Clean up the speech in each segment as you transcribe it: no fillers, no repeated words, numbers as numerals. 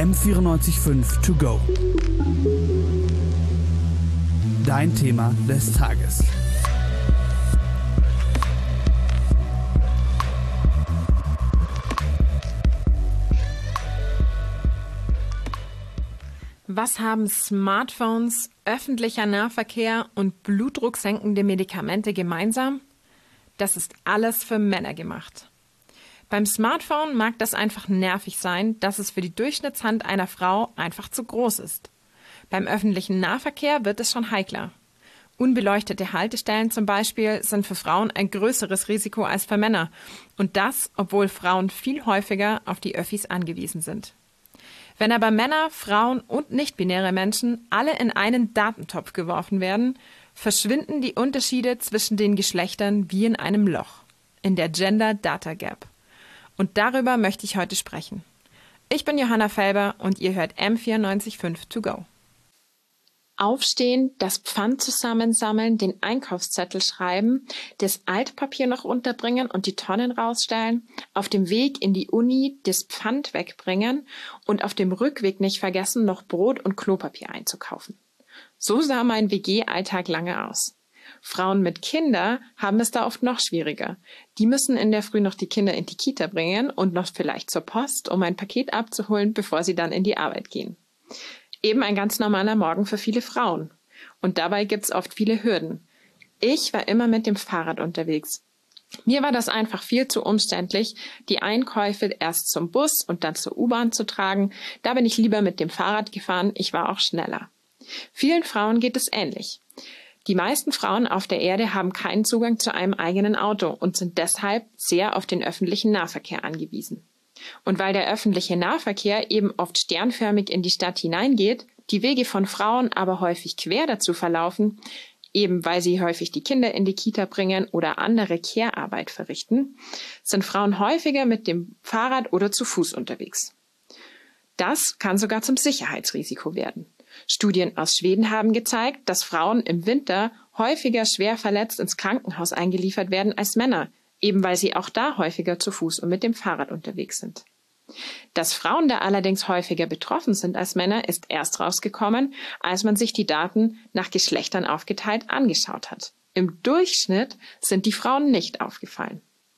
M94.5 To Go. Dein Thema des Tages. Was haben Smartphones, öffentlicher Nahverkehr und blutdrucksenkende Medikamente gemeinsam? Das ist alles für Männer gemacht. Beim Smartphone mag das einfach nervig sein, dass es für die Durchschnittshand einer Frau einfach zu groß ist. Beim öffentlichen Nahverkehr wird es schon heikler. Unbeleuchtete Haltestellen zum Beispiel sind für Frauen ein größeres Risiko als für Männer. Und das, obwohl Frauen viel häufiger auf die Öffis angewiesen sind. Wenn aber Männer, Frauen und nicht-binäre Menschen alle in einen Datentopf geworfen werden, verschwinden die Unterschiede zwischen den Geschlechtern wie in einem Loch, in der Gender Data Gap. Und darüber möchte ich heute sprechen. Ich bin Johanna Felber und ihr hört M94.5 To Go. Aufstehen, das Pfand zusammensammeln, den Einkaufszettel schreiben, das Altpapier noch unterbringen und die Tonnen rausstellen, auf dem Weg in die Uni das Pfand wegbringen und auf dem Rückweg nicht vergessen, noch Brot und Klopapier einzukaufen. So sah mein WG-Alltag lange aus. Frauen mit Kindern haben es da oft noch schwieriger. Die müssen in der Früh noch die Kinder in die Kita bringen und noch vielleicht zur Post, um ein Paket abzuholen, bevor sie dann in die Arbeit gehen. Eben ein ganz normaler Morgen für viele Frauen. Und dabei gibt's oft viele Hürden. Ich war immer mit dem Fahrrad unterwegs. Mir war das einfach viel zu umständlich, die Einkäufe erst zum Bus und dann zur U-Bahn zu tragen. Da bin ich lieber mit dem Fahrrad gefahren, ich war auch schneller. Vielen Frauen geht es ähnlich. Die meisten Frauen auf der Erde haben keinen Zugang zu einem eigenen Auto und sind deshalb sehr auf den öffentlichen Nahverkehr angewiesen. Und weil der öffentliche Nahverkehr eben oft sternförmig in die Stadt hineingeht, die Wege von Frauen aber häufig quer dazu verlaufen, eben weil sie häufig die Kinder in die Kita bringen oder andere Care-Arbeit verrichten, sind Frauen häufiger mit dem Fahrrad oder zu Fuß unterwegs. Das kann sogar zum Sicherheitsrisiko werden. Studien aus Schweden haben gezeigt, dass Frauen im Winter häufiger schwer verletzt ins Krankenhaus eingeliefert werden als Männer, eben weil sie auch da häufiger zu Fuß und mit dem Fahrrad unterwegs sind. Dass Frauen da allerdings häufiger betroffen sind als Männer, ist erst rausgekommen, als man sich die Daten nach Geschlechtern aufgeteilt angeschaut hat. Im Durchschnitt sind die Frauen nicht aufgefallen.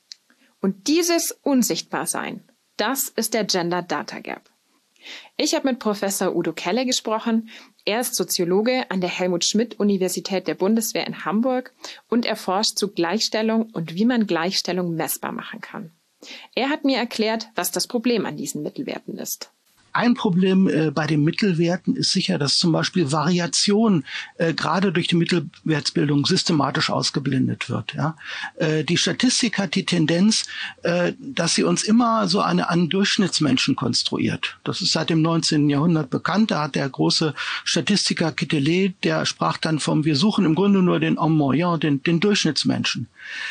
Und dieses Unsichtbarsein, das ist der Gender Data Gap. Ich habe mit Professor Udo Kelle gesprochen. Er ist Soziologe an der Helmut-Schmidt-Universität der Bundeswehr in Hamburg und er forscht zu Gleichstellung und wie man Gleichstellung messbar machen kann. Er hat mir erklärt, was das Problem an diesen Mittelwerten ist. Ein Problem bei den Mittelwerten ist sicher, dass zum Beispiel Variation gerade durch die Mittelwertsbildung systematisch ausgeblendet wird. Ja? Die Statistik hat die Tendenz, dass sie uns immer so einen Durchschnittsmenschen konstruiert. Das ist seit dem 19. Jahrhundert bekannt. Da hat der große Statistiker Quetelet, der sprach dann wir suchen im Grunde nur den homme moyen, den Durchschnittsmenschen.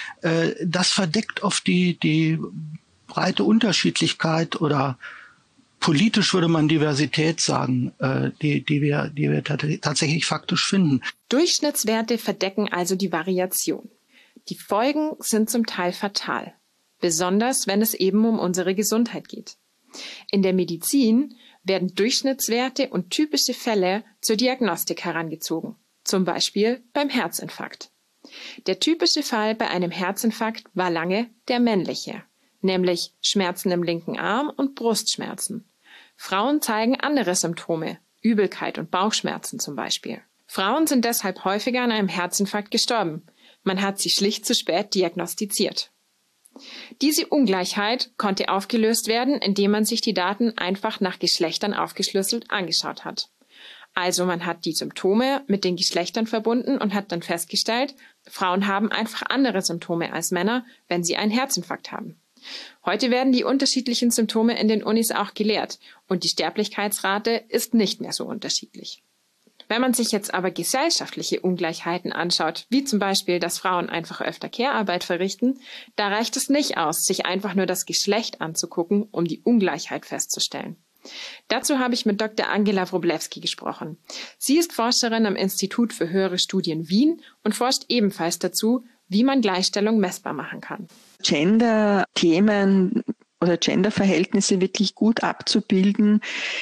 Das verdeckt oft die breite Unterschiedlichkeit oder politisch würde man Diversität sagen, die wir tatsächlich faktisch finden. Durchschnittswerte verdecken also die Variation. Die Folgen sind zum Teil fatal, besonders wenn es eben um unsere Gesundheit geht. In der Medizin werden Durchschnittswerte und typische Fälle zur Diagnostik herangezogen, zum Beispiel beim Herzinfarkt. Der typische Fall bei einem Herzinfarkt war lange der männliche, nämlich Schmerzen im linken Arm und Brustschmerzen. Frauen zeigen andere Symptome, Übelkeit und Bauchschmerzen zum Beispiel. Frauen sind deshalb häufiger an einem Herzinfarkt gestorben. Man hat sie schlicht zu spät diagnostiziert. Diese Ungleichheit konnte aufgelöst werden, indem man sich die Daten einfach nach Geschlechtern aufgeschlüsselt angeschaut hat. Also man hat die Symptome mit den Geschlechtern verbunden und hat dann festgestellt, Frauen haben einfach andere Symptome als Männer, wenn sie einen Herzinfarkt haben. Heute werden die unterschiedlichen Symptome in den Unis auch gelehrt und die Sterblichkeitsrate ist nicht mehr so unterschiedlich. Wenn man sich jetzt aber gesellschaftliche Ungleichheiten anschaut, wie zum Beispiel, dass Frauen einfach öfter Care-Arbeit verrichten, da reicht es nicht aus, sich einfach nur das Geschlecht anzugucken, um die Ungleichheit festzustellen. Dazu habe ich mit Dr. Angela Wróblewski gesprochen. Sie ist Forscherin am Institut für höhere Studien Wien und forscht ebenfalls dazu, wie man Gleichstellung messbar machen kann. Gender-Themen oder Gender-Verhältnisse wirklich gut abzubilden,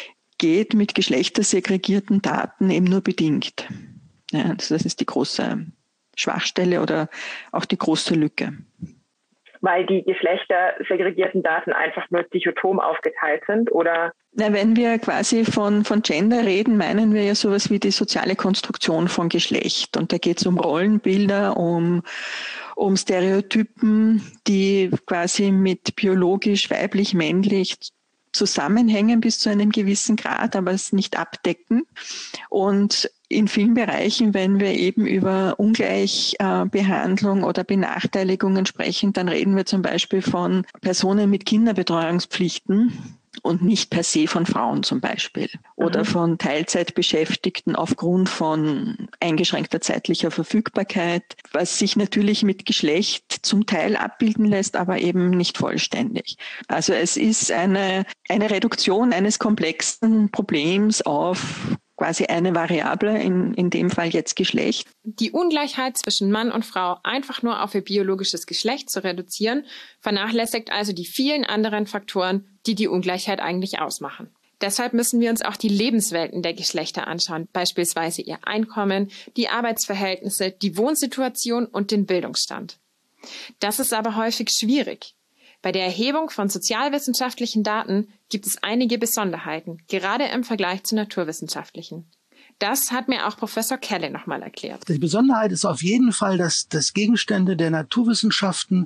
geht mit geschlechtersegregierten Daten eben nur bedingt. Ja, also das ist die große Schwachstelle oder auch die große Lücke. Weil die geschlechtersegregierten Daten einfach nur dichotom aufgeteilt sind, oder? Na, wenn wir quasi von Gender reden, meinen wir ja sowas wie die soziale Konstruktion von Geschlecht. Und da geht es um Rollenbilder, um Stereotypen, die quasi mit biologisch, weiblich, männlich zusammenhängen bis zu einem gewissen Grad, aber es nicht abdecken. Und in vielen Bereichen, wenn wir eben über Ungleichbehandlung oder Benachteiligungen sprechen, dann reden wir zum Beispiel von Personen mit Kinderbetreuungspflichten und nicht per se von Frauen zum Beispiel. Oder von Teilzeitbeschäftigten aufgrund von eingeschränkter zeitlicher Verfügbarkeit, was sich natürlich mit Geschlecht zum Teil abbilden lässt, aber eben nicht vollständig. Also es ist eine Reduktion eines komplexen Problems auf quasi eine Variable, in dem Fall jetzt Geschlecht. Die Ungleichheit zwischen Mann und Frau einfach nur auf ihr biologisches Geschlecht zu reduzieren, vernachlässigt also die vielen anderen Faktoren, die die Ungleichheit eigentlich ausmachen. Deshalb müssen wir uns auch die Lebenswelten der Geschlechter anschauen, beispielsweise ihr Einkommen, die Arbeitsverhältnisse, die Wohnsituation und den Bildungsstand. Das ist aber häufig schwierig. Bei der Erhebung von sozialwissenschaftlichen Daten gibt es einige Besonderheiten, gerade im Vergleich zu naturwissenschaftlichen. Das hat mir auch Professor Kelle nochmal erklärt. Die Besonderheit ist auf jeden Fall, dass Gegenstände der Naturwissenschaften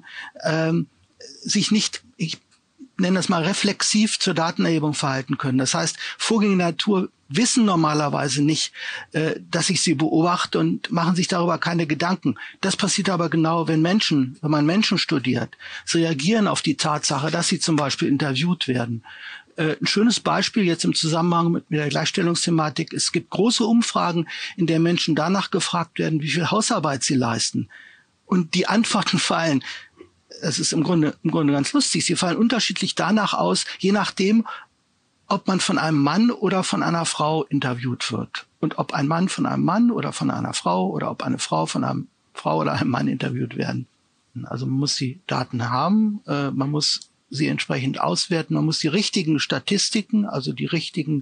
sich nicht, ich nenne das mal, reflexiv zur Datenerhebung verhalten können. Das heißt, Vorgänge der Natur wissen normalerweise nicht, dass ich sie beobachte und machen sich darüber keine Gedanken. Das passiert aber genau, wenn man Menschen studiert. Sie reagieren auf die Tatsache, dass sie zum Beispiel interviewt werden. Ein schönes Beispiel jetzt im Zusammenhang mit der Gleichstellungsthematik: Es gibt große Umfragen, in der Menschen danach gefragt werden, wie viel Hausarbeit sie leisten. Und die Antworten fallen, es ist im Grunde ganz lustig, sie fallen unterschiedlich danach aus, je nachdem, ob man von einem Mann oder von einer Frau interviewt wird. Und ob ein Mann von einem Mann oder von einer Frau oder ob eine Frau von einer Frau oder einem Mann interviewt werden. Also man muss die Daten haben, man muss sie entsprechend auswerten, man muss die richtigen Statistiken, also die richtigen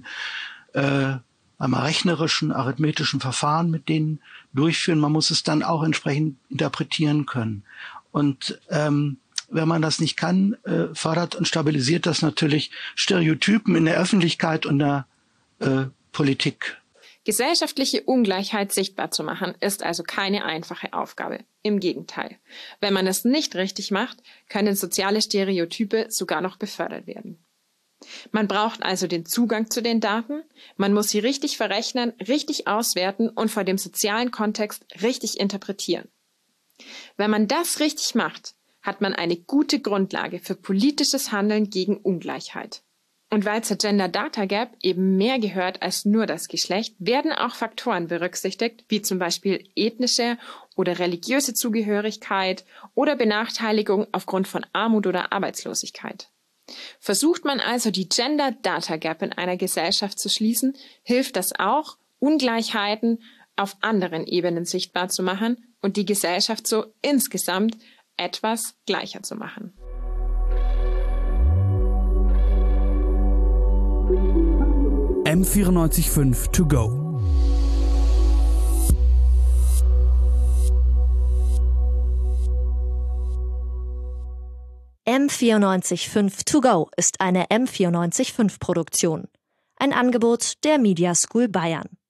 einmal rechnerischen, arithmetischen Verfahren mit denen durchführen. Man muss es dann auch entsprechend interpretieren können. Und wenn man das nicht kann, fördert und stabilisiert das natürlich Stereotypen in der Öffentlichkeit und der Politik. Gesellschaftliche Ungleichheit sichtbar zu machen, ist also keine einfache Aufgabe. Im Gegenteil. Wenn man es nicht richtig macht, können soziale Stereotype sogar noch befördert werden. Man braucht also den Zugang zu den Daten, man muss sie richtig verrechnen, richtig auswerten und vor dem sozialen Kontext richtig interpretieren. Wenn man das richtig macht, hat man eine gute Grundlage für politisches Handeln gegen Ungleichheit. Und weil zur Gender Data Gap eben mehr gehört als nur das Geschlecht, werden auch Faktoren berücksichtigt, wie zum Beispiel ethnische oder religiöse Zugehörigkeit oder Benachteiligung aufgrund von Armut oder Arbeitslosigkeit. Versucht man also die Gender Data Gap in einer Gesellschaft zu schließen, hilft das auch, Ungleichheiten auf anderen Ebenen sichtbar zu machen und die Gesellschaft so insgesamt etwas gleicher zu machen. M945 to go. M945 to go ist eine M945 Produktion. Ein Angebot der Media School Bayern.